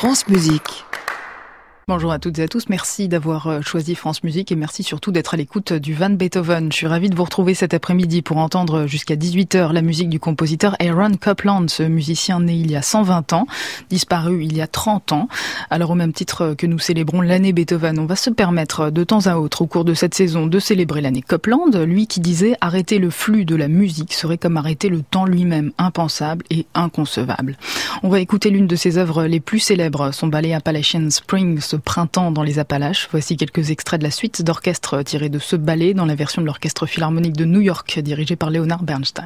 France Musique. Bonjour à toutes et à tous, merci d'avoir choisi France Musique et merci surtout d'être à l'écoute du Van Beethoven. Je suis ravie de vous retrouver cet après-midi pour entendre jusqu'à 18h la musique du compositeur Aaron Copland, ce musicien né il y a 120 ans, disparu il y a 30 ans. Alors au même titre que nous célébrons l'année Beethoven, on va se permettre de temps à autre au cours de cette saison de célébrer l'année Copland, lui qui disait arrêter le flux de la musique serait comme arrêter le temps lui-même, impensable et inconcevable. On va écouter l'une de ses œuvres les plus célèbres, son ballet Appalachian Spring, ce printemps dans les Appalaches. Voici quelques extraits de la suite d'orchestre tirés de ce ballet dans la version de l'Orchestre Philharmonique de New York, dirigé par Leonard Bernstein.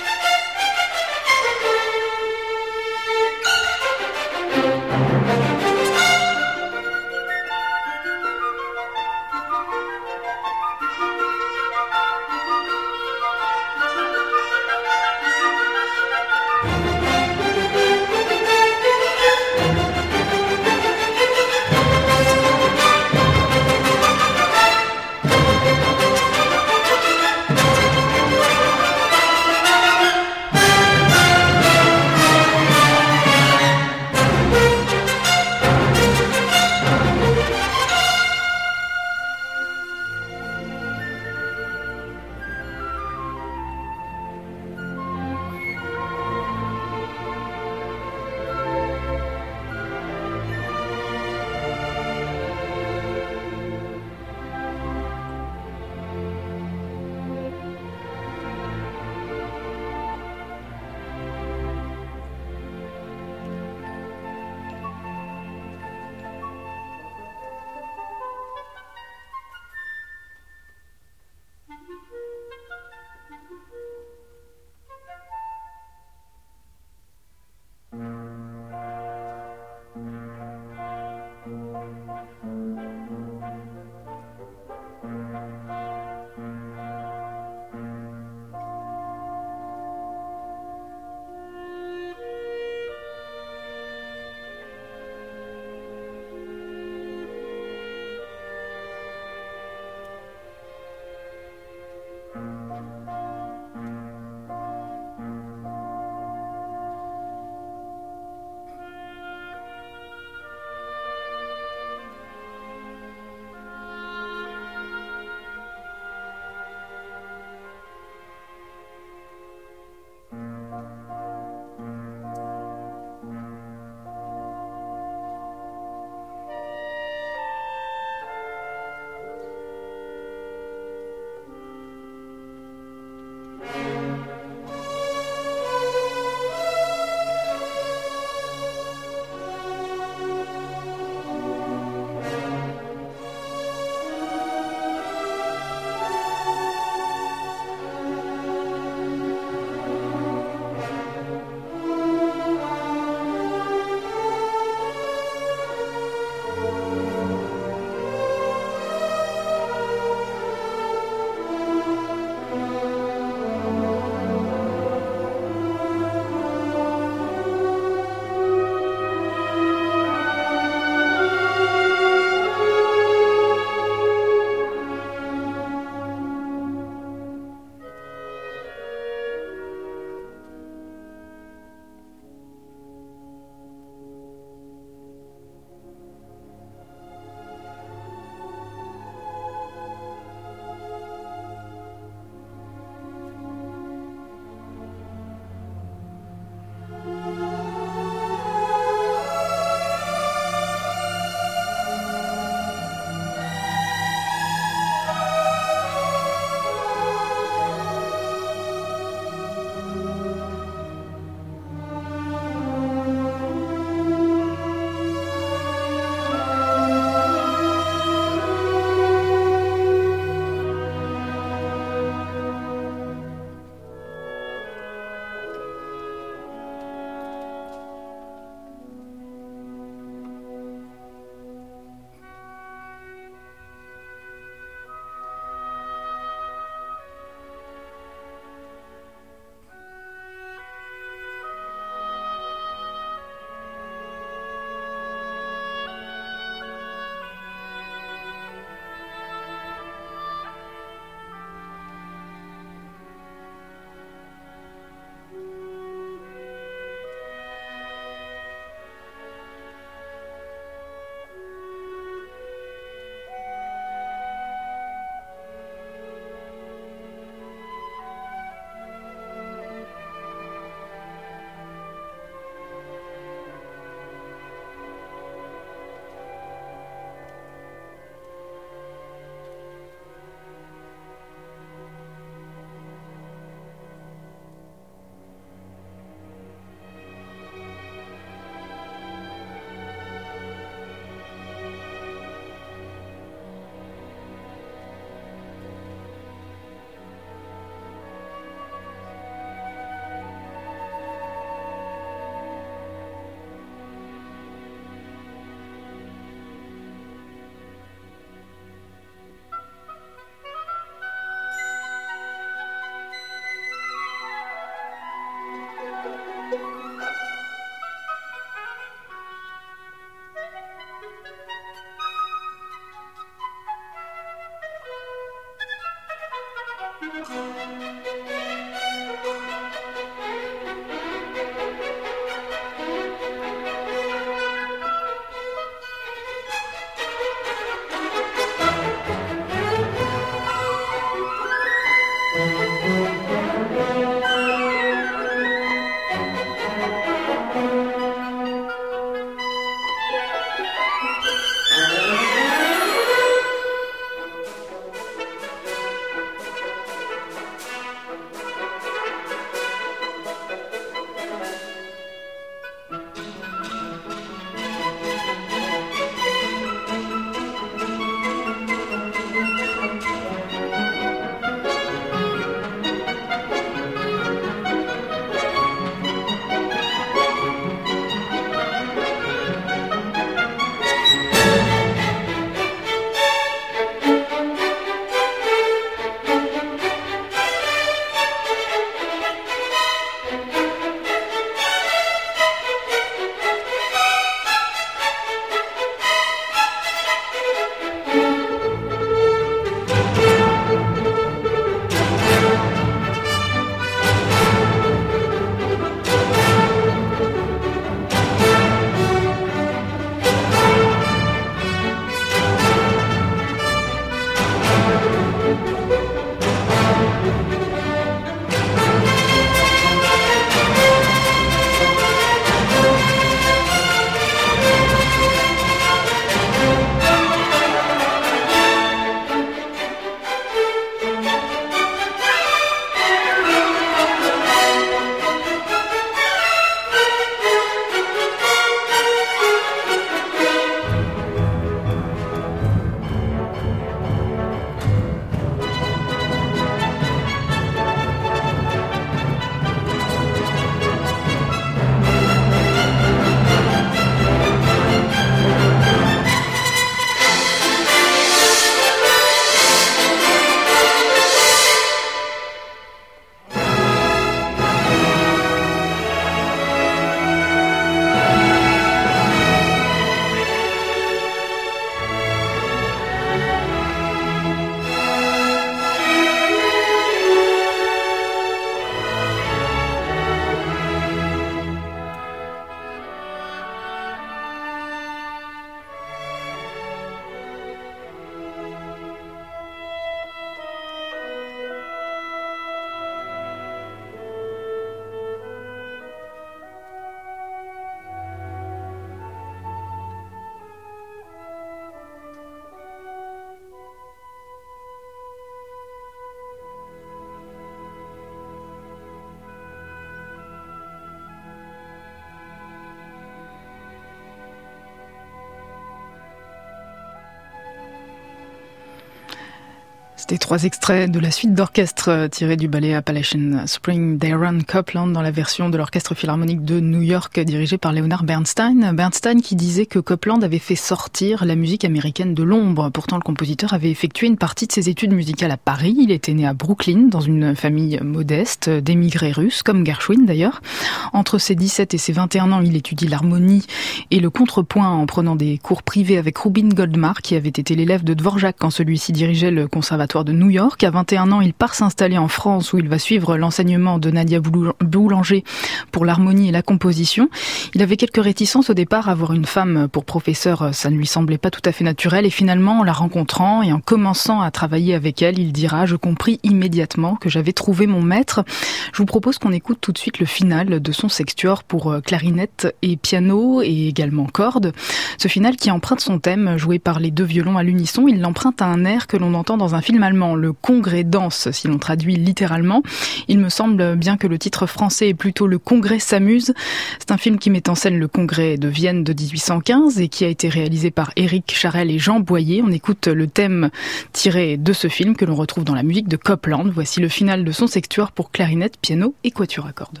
C'était 3 extraits de la suite d'orchestre tirés du ballet Appalachian Spring d'Aaron Copland dans la version de l'Orchestre Philharmonique de New York dirigé par Leonard Bernstein. Bernstein qui disait que Copland avait fait sortir la musique américaine de l'ombre. Pourtant, le compositeur avait effectué une partie de ses études musicales à Paris. Il était né à Brooklyn, dans une famille modeste, d'émigrés russes, comme Gershwin d'ailleurs. Entre ses 17 et ses 21 ans, il étudie l'harmonie et le contrepoint en prenant des cours privés avec Rubin Goldmar, qui avait été l'élève de Dvorak quand celui-ci dirigeait le conservatoire de New York. À 21 ans, il part s'installer en France où il va suivre l'enseignement de Nadia Boulanger pour l'harmonie et la composition. Il avait quelques réticences au départ à avoir une femme pour professeur, ça ne lui semblait pas tout à fait naturel et finalement en la rencontrant et en commençant à travailler avec elle, il dira « Je compris immédiatement que j'avais trouvé mon maître ». Je vous propose qu'on écoute tout de suite le final de son sextuor pour clarinette et piano et également cordes. Ce final qui emprunte son thème joué par les 2 violons à l'unisson, il l'emprunte à un air que l'on entend dans un film allemand, le Congrès danse, si l'on traduit littéralement. Il me semble bien que le titre français est plutôt Le Congrès s'amuse. C'est un film qui met en scène le Congrès de Vienne de 1815 et qui a été réalisé par Éric Charel et Jean Boyer. On écoute le thème tiré de ce film que l'on retrouve dans la musique de Copland. Voici le final de son sextuor pour clarinette, piano et quatuor à cordes.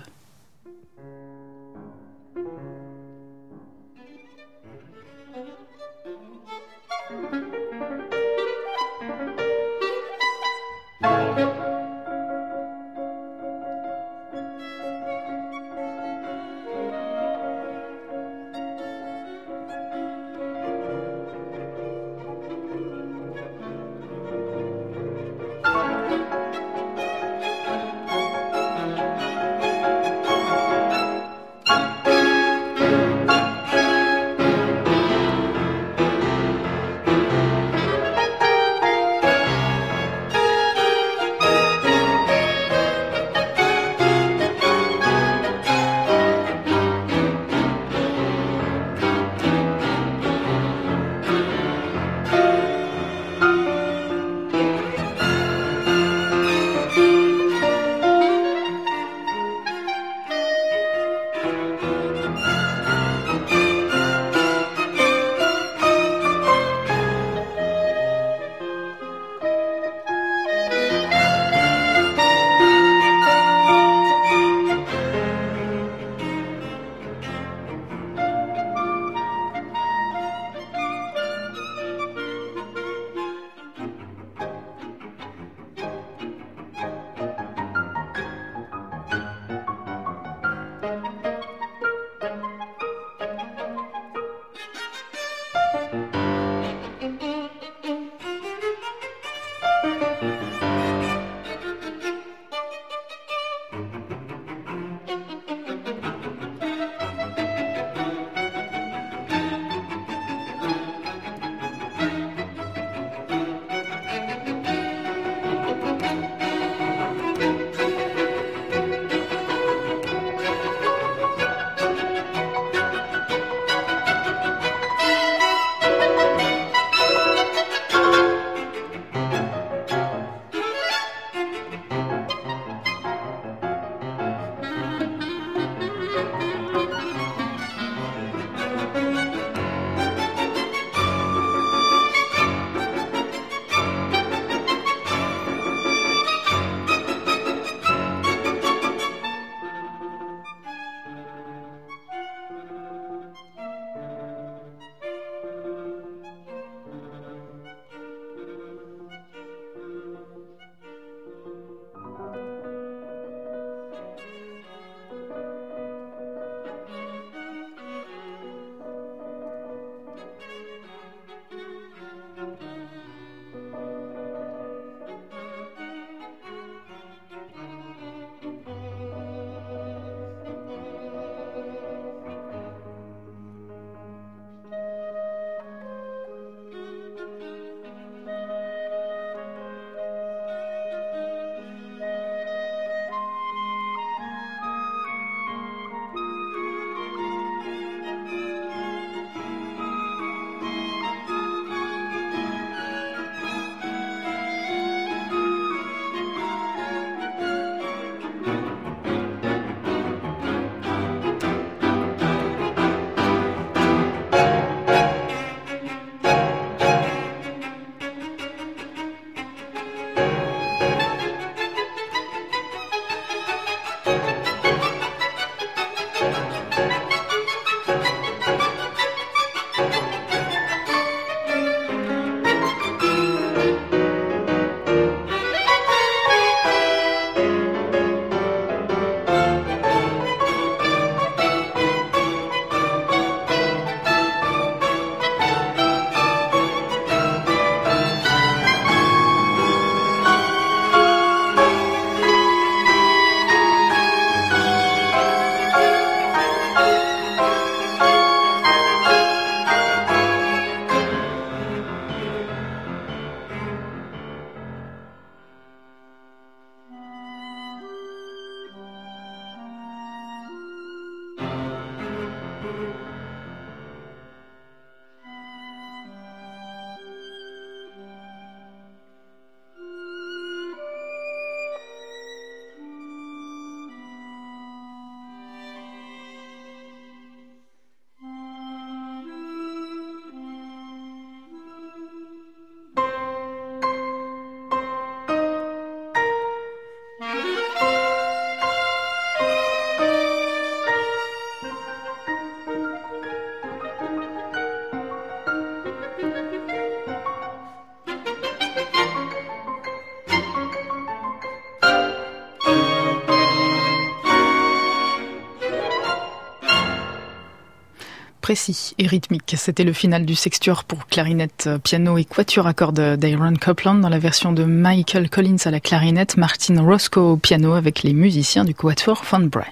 précis et rythmique. C'était le final du sextuor pour clarinette, piano et quatuor à cordes d'Aaron Copland dans la version de Michael Collins à la clarinette, Martin Roscoe au piano avec les musiciens du quatuor Von Bray.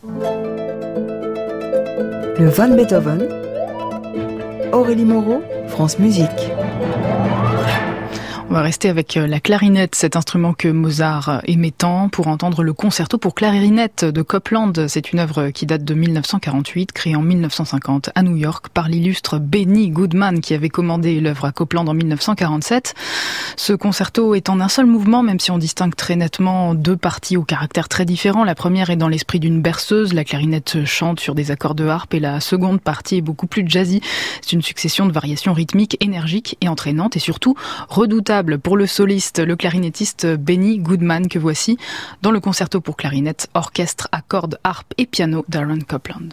Le Van Beethoven, Aurélie Moreau, France Musique. On va rester avec la clarinette, cet instrument que Mozart aimait tant, pour entendre le concerto pour clarinette de Copland. C'est une œuvre qui date de 1948, créée en 1950 à New York par l'illustre Benny Goodman qui avait commandé l'œuvre à Copland en 1947. Ce concerto est en un seul mouvement, même si on distingue très nettement deux parties au caractère très différent. La première est dans l'esprit d'une berceuse, la clarinette chante sur des accords de harpe, et la seconde partie est beaucoup plus jazzy. C'est une succession de variations rythmiques, énergiques et entraînantes, et surtout redoutables pour le soliste, le clarinettiste Benny Goodman, que voici dans le concerto pour clarinette, orchestre à cordes, harpe et piano d'Aaron Copland.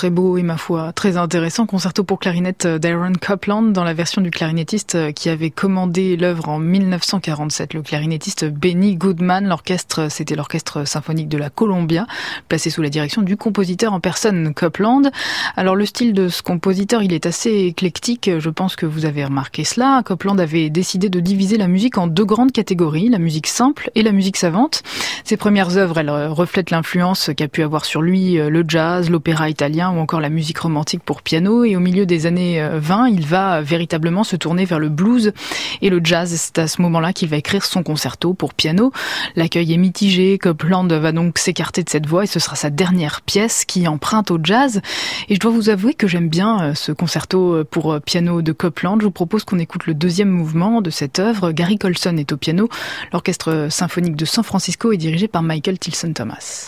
très beau et ma foi très intéressant. Concerto pour clarinette d'Aaron Copland dans la version du clarinettiste qui avait commandé l'œuvre en 1947, le clarinettiste Benny Goodman. L'orchestre, c'était l'orchestre symphonique de la Columbia, placé sous la direction du compositeur en personne, Copland. Alors le style de ce compositeur, il est assez éclectique, je pense que vous avez remarqué cela. Copland avait décidé de diviser la musique en deux grandes catégories, la musique simple et la musique savante. Ses premières œuvres, elles reflètent l'influence qu'a pu avoir sur lui le jazz, l'opéra italien ou encore la musique romantique pour piano. Et au milieu des années 20, il va véritablement se tourner vers le blues et le jazz. C'est à ce moment-là qu'il va écrire son concerto pour piano. L'accueil est mitigé, Copland va donc s'écarter de cette voie et ce sera sa dernière pièce qui emprunte au jazz. Et je dois vous avouer que j'aime bien ce concerto pour piano de Copland. Je vous propose qu'on écoute le deuxième mouvement de cette œuvre. Gary Colson est au piano. L'orchestre symphonique de San Francisco est dirigé par Michael Tilson Thomas.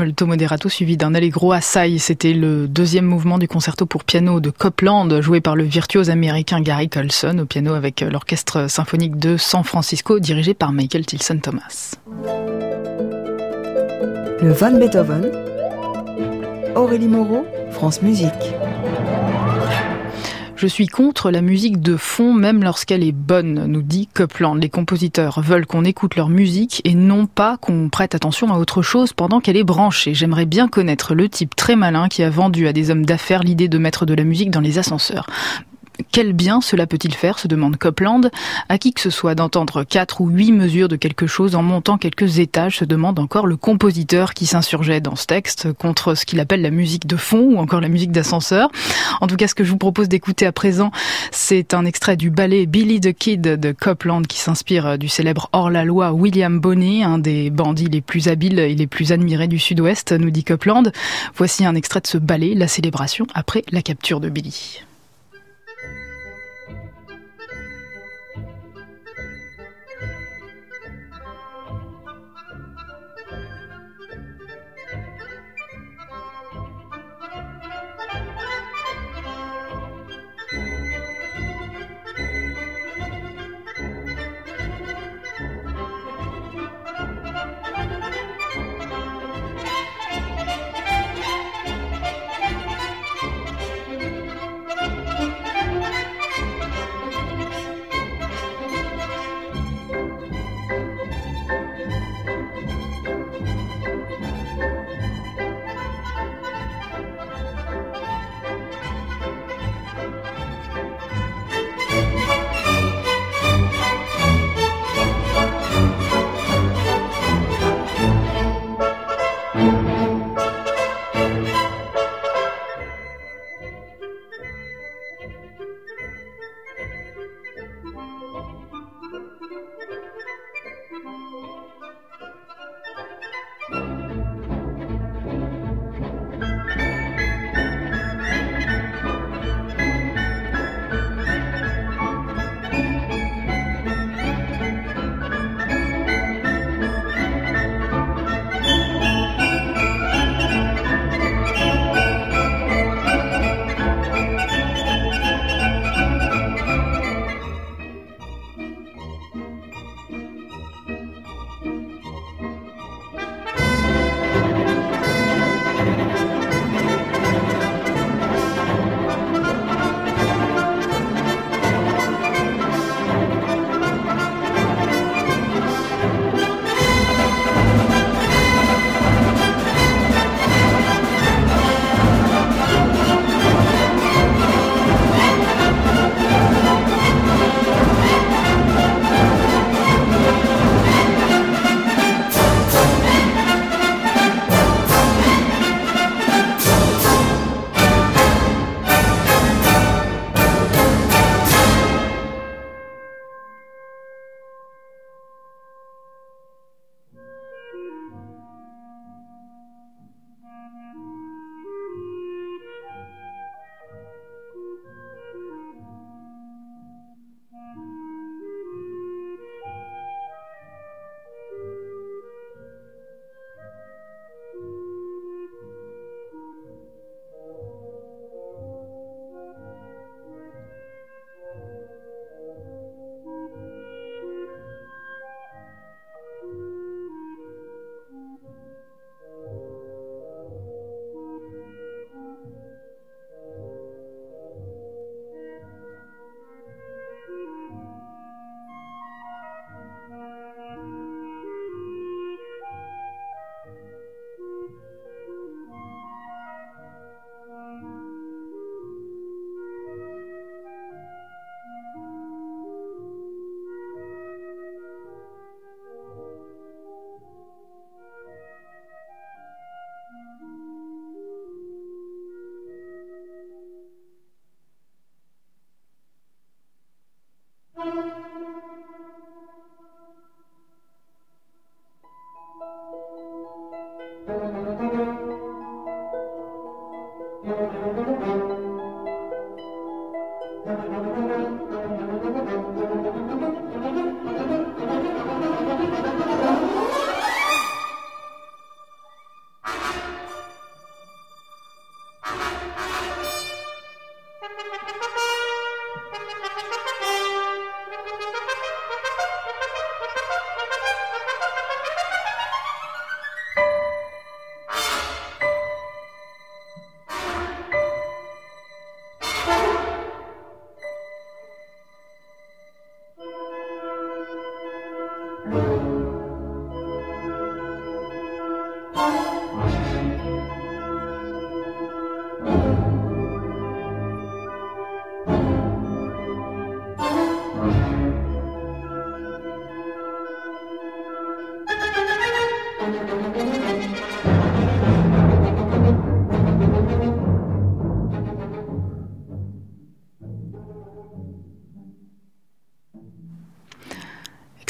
molto moderato suivi d'un allegro assai. C'était le deuxième mouvement du concerto pour piano de Copland, joué par le virtuose américain Gary Colson au piano avec l'orchestre symphonique de San Francisco dirigé par Michael Tilson Thomas. Le Van Beethoven, Aurélie Moreau, France Musique. Je suis contre la musique de fond, même lorsqu'elle est bonne, nous dit Copland. Les compositeurs veulent qu'on écoute leur musique et non pas qu'on prête attention à autre chose pendant qu'elle est branchée. J'aimerais bien connaître le type très malin qui a vendu à des hommes d'affaires l'idée de mettre de la musique dans les ascenseurs. Quel bien cela peut-il faire, se demande Copland. À qui que ce soit d'entendre 4 ou 8 mesures de quelque chose en montant quelques étages, se demande encore le compositeur qui s'insurgeait dans ce texte contre ce qu'il appelle la musique de fond ou encore la musique d'ascenseur. En tout cas, ce que je vous propose d'écouter à présent, c'est un extrait du ballet Billy the Kid de Copland qui s'inspire du célèbre hors-la-loi William Bonney, un des bandits les plus habiles et les plus admirés du Sud-Ouest, nous dit Copland. Voici un extrait de ce ballet, la célébration après la capture de Billy.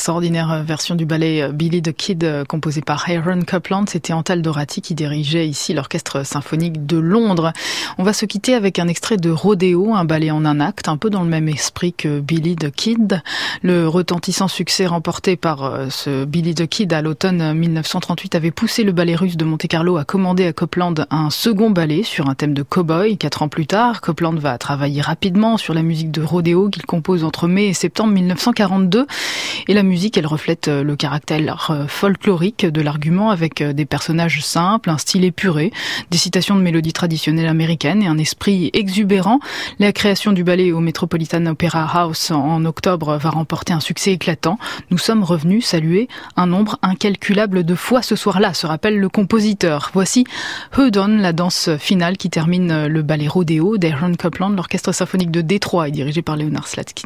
Extraordinaire version du ballet Billy the Kid composé par Aaron Copland. C'était Antal Dorati qui dirigeait ici l'Orchestre symphonique de Londres. On va se quitter avec un extrait de Rodeo, un ballet en un acte, un peu dans le même esprit que Billy the Kid. Le retentissant succès remporté par ce Billy the Kid à l'automne 1938 avait poussé le ballet russe de Monte-Carlo à commander à Copland un second ballet sur un thème de cow-boy. 4 ans plus tard, Copland va travailler rapidement sur la musique de Rodeo qu'il compose entre mai et septembre 1942. Et la musique, elle reflète le caractère folklorique de l'argument avec des personnages simples, un style épuré, des citations de mélodies traditionnelles américaines et un esprit exubérant. La création du ballet au Metropolitan Opera House en octobre va remporter un succès éclatant. Nous sommes revenus saluer un nombre incalculable de fois ce soir-là, se rappelle le compositeur. Voici Hold On, la danse finale qui termine le ballet Rodeo d'Aaron Copland. L'Orchestre symphonique de Détroit est dirigé par Leonard Slatkin.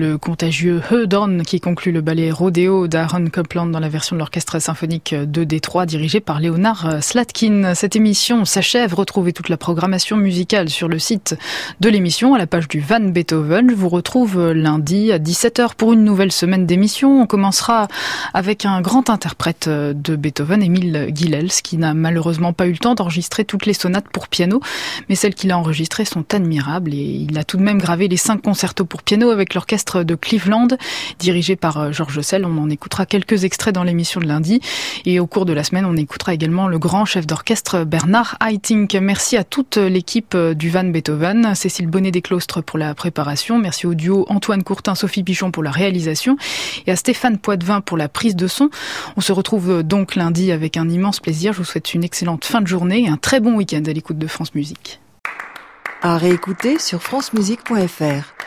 le contagieux Head On qui conclut le ballet Rodeo d'Aaron Copland dans la version de l'orchestre symphonique de Détroit dirigé par Leonard Slatkin. Cette émission s'achève. Retrouvez toute la programmation musicale sur le site de l'émission à la page du Van Beethoven. Je vous retrouve lundi à 17h pour une nouvelle semaine d'émission. On commencera avec un grand interprète de Beethoven, Émile Gilels, qui n'a malheureusement pas eu le temps d'enregistrer toutes les sonates pour piano, mais celles qu'il a enregistrées sont admirables et il a tout de même gravé les 5 concertos pour piano avec l'orchestre de Cleveland, dirigé par Georges Sell. On en écoutera quelques extraits dans l'émission de lundi et au cours de la semaine, on écoutera également le grand chef d'orchestre Bernard Haitink. Merci à toute l'équipe du Van Beethoven, Cécile Bonnet-Desclostres pour la préparation, merci au duo Antoine Courtin, Sophie Pichon pour la réalisation et à Stéphane Poitvin pour la prise de son. On se retrouve donc lundi avec un immense plaisir. Je vous souhaite une excellente fin de journée et un très bon week-end à l'écoute de France Musique. À réécouter sur francemusique.fr.